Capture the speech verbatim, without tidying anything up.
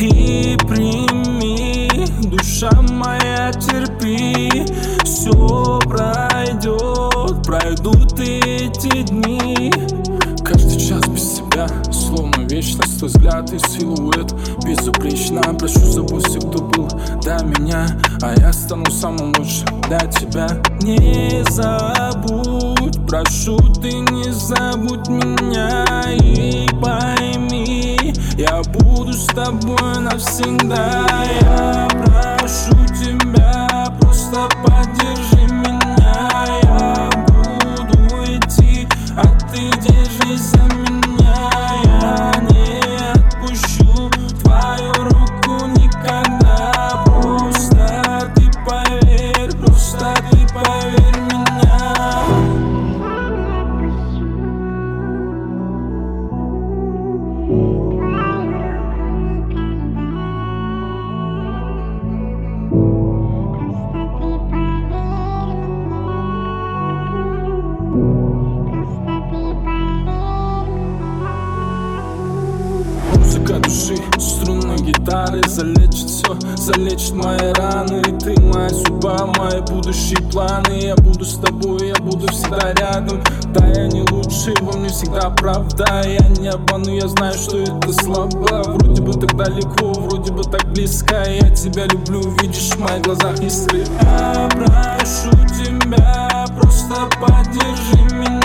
и прими, душа моя, терпи. Все пройдет, пройдут эти дни. Каждый час без тебя, словно вечность. Твой взгляд и силуэт безупречно. Прошу, забудь все, кто был до меня, а я стану самым лучшим для тебя. Не забудь, прошу, ты не забудь меня. И пойми, я буду с тобой навсегда. Я прошу тебя, просто поддержи меня. Я буду идти, а ты держись за меня. Я не отпущу твою руку никогда. Просто ты поверь, просто ты поверь в меня. Музыка души, струны гитары залечит все, залечит мои раны. И ты моя судьба, мои будущие планы. Я буду с тобой, я буду всегда рядом. Да, я не лучший, во мне всегда правда. Я не обману, я знаю, что это слабо. Вроде бы так далеко, вроде бы так близко. Я тебя люблю, видишь в моих глазах искры. Я прошу тебя, просто поддержи меня.